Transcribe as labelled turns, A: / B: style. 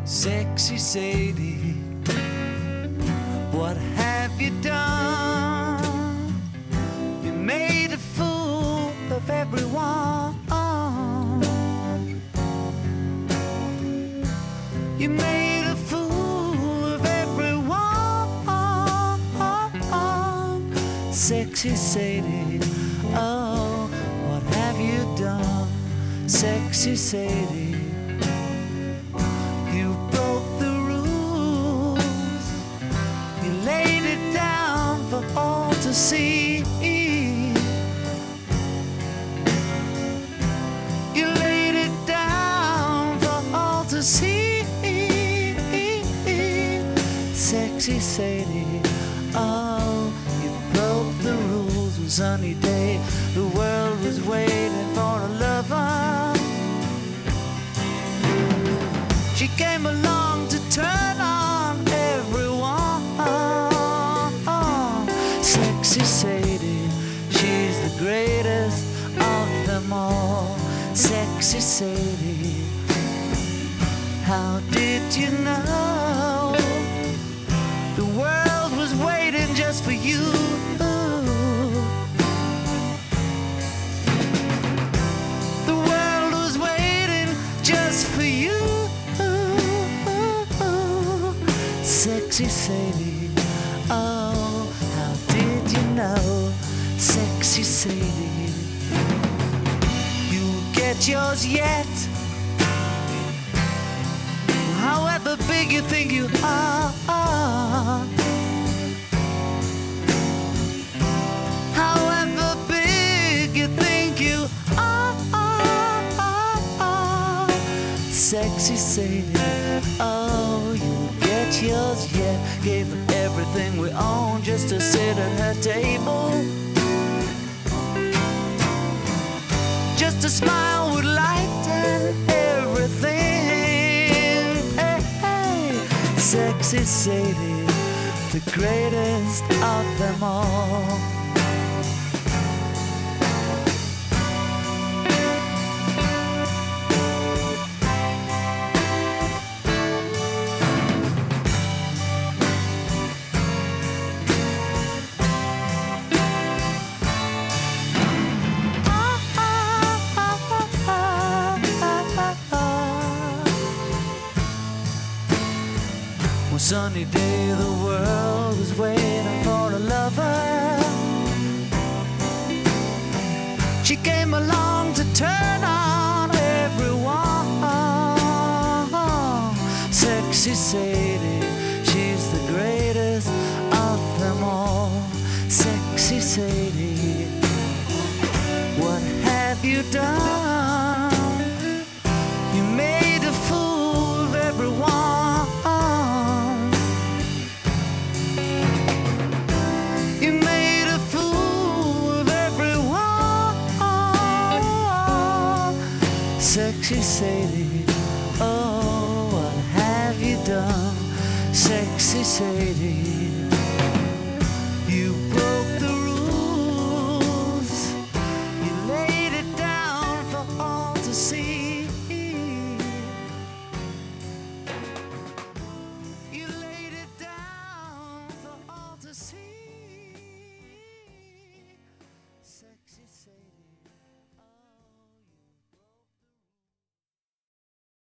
A: Sexy Sadie, what have you done? You made a fool of everyone. You made a fool of everyone. Sexy Sadie, oh, what have you done? Sexy Sadie, you broke the rules. You laid it down for all to see. You laid it down for all to see. Sexy Sadie, oh, you broke the rules. One sunny day, the world was waiting for a lover. She came along to turn on everyone. Sexy Sadie, she's the greatest of them all. Sexy Sadie, how did you know the world was waiting just for you? The world was waiting just for you. Sexy Sadie, oh, how did you know? Sexy Sadie, you'll get yours yet. However big you think you are, however big you think you are. Sexy Sadie, oh, you'll get yours yet. Gave her everything we own just to sit at her table, just to smile with light and everything. Hey, hey. Sexy Sadie, the greatest of them all. One sunny day, the world was waiting for a lover. She came along to turn on everyone. Sexy Sadie, she's the greatest of them all. Sexy Sadie, what have you done? You made a fool of everyone. Sexy Sadie, oh, what have you done? Sexy Sadie.